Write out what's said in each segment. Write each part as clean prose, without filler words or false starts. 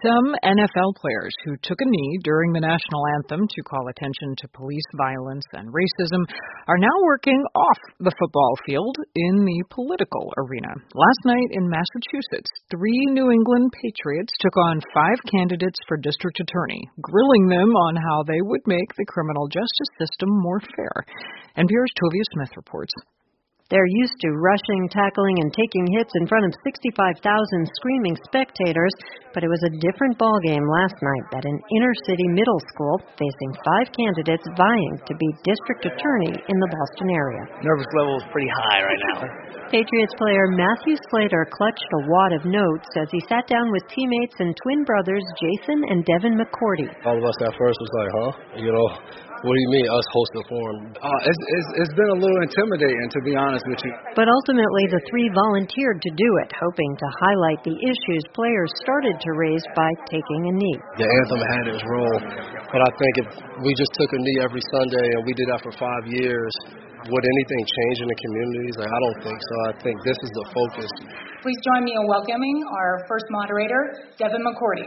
Some NFL players who took a knee during the national anthem to call attention to police violence and racism are now working off the football field in the political arena. Last night in Massachusetts, 3 New England Patriots took on 5 candidates for district attorney, grilling them on how they would make the criminal justice system more fair. NPR's Tovia Smith reports. They're used to rushing, tackling, and taking hits in front of 65,000 screaming spectators, but it was a different ballgame last night at an inner-city middle school facing 5 candidates vying to be district attorney in the Boston area. Nervous level is pretty high right now. Patriots player Matthew Slater clutched a wad of notes as he sat down with teammates and twin brothers Jason and Devin McCourty. All of us at first was like, what do you mean, us host the forum? It's been a little intimidating, to be honest with you. But ultimately, the 3 volunteered to do it, hoping to highlight the issues players started to raise by taking a knee. The anthem had its role, but I think if we just took a knee every Sunday and we did that for 5 years, would anything change in the communities? I don't think so. I think this is the focus. Please join me in welcoming our first moderator, Devin McCourty.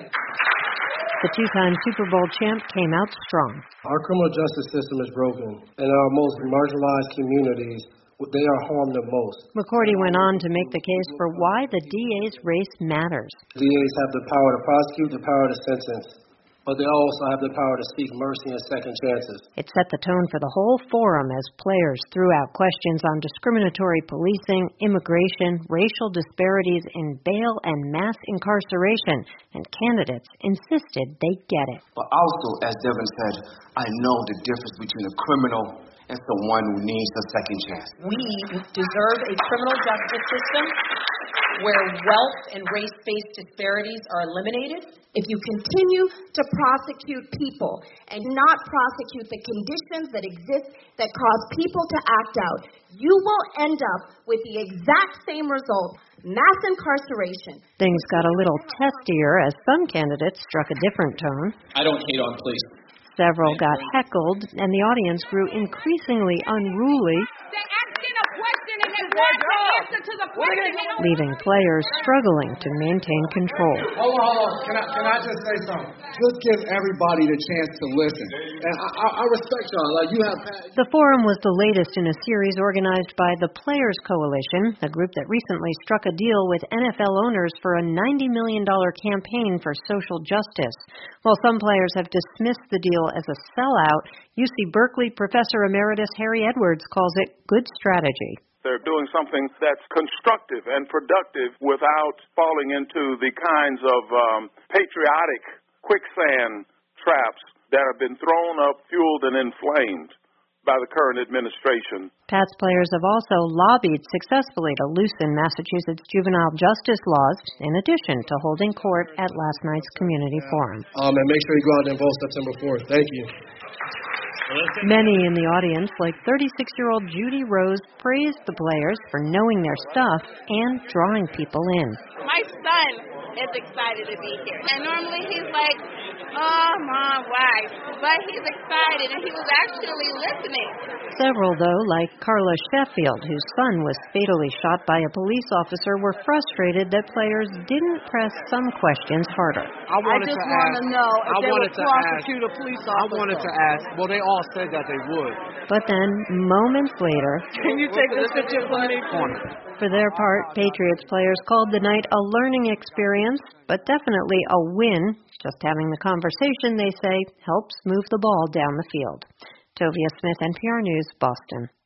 The 2-time Super Bowl champ came out strong. Our criminal justice system is broken. In our most marginalized communities, they are harmed the most. McCourty went on to make the case for why the DA's race matters. DAs have the power to prosecute, the power to sentence, but they also have the power to seek mercy and second chances. It set the tone for the whole forum as players threw out questions on discriminatory policing, immigration, racial disparities in bail and mass incarceration, and candidates insisted they get it. But also, as Devin said, I know the difference between a criminal and someone who needs a second chance. We deserve a criminal justice system where wealth and race-based disparities are eliminated. If you continue to prosecute people and not prosecute the conditions that exist that cause people to act out, you will end up with the exact same result, mass incarceration. Things got a little testier as some candidates struck a different tone. I don't hate on police. Several got heckled, and the audience grew increasingly unruly, leaving players struggling to maintain control. Hold on. Can I just say something? Just give everybody the chance to listen. And I respect y'all. The forum was the latest in a series organized by the Players Coalition, a group that recently struck a deal with NFL owners for a $90 million campaign for social justice. While some players have dismissed the deal as a sellout, UC Berkeley professor emeritus Harry Edwards calls it good strategy. They're doing something that's constructive and productive without falling into the kinds of patriotic quicksand traps that have been thrown up, fueled, and inflamed by the current administration. Pats players have also lobbied successfully to loosen Massachusetts juvenile justice laws, in addition to holding court at last night's community forum. And make sure you go out and vote September 4th. Thank you. Many in the audience, like 36-year-old Judy Rose, praised the players for knowing their stuff and drawing people in. My son is excited to be here. And normally he's like, oh, Mom, why? But he's excited, and he was actually listening. Several, though, like Carla Sheffield, whose son was fatally shot by a police officer, were frustrated that players didn't press some questions harder. I just want to know if they would prosecute a police officer. I wanted to ask. Well, they all said that they would. But then, moments later, can you take this picture from me? For their part, Patriots players called the night a learning experience, but definitely a win. Just having the conversation, they say, helps move the ball down the field. Tovia Smith, NPR News, Boston.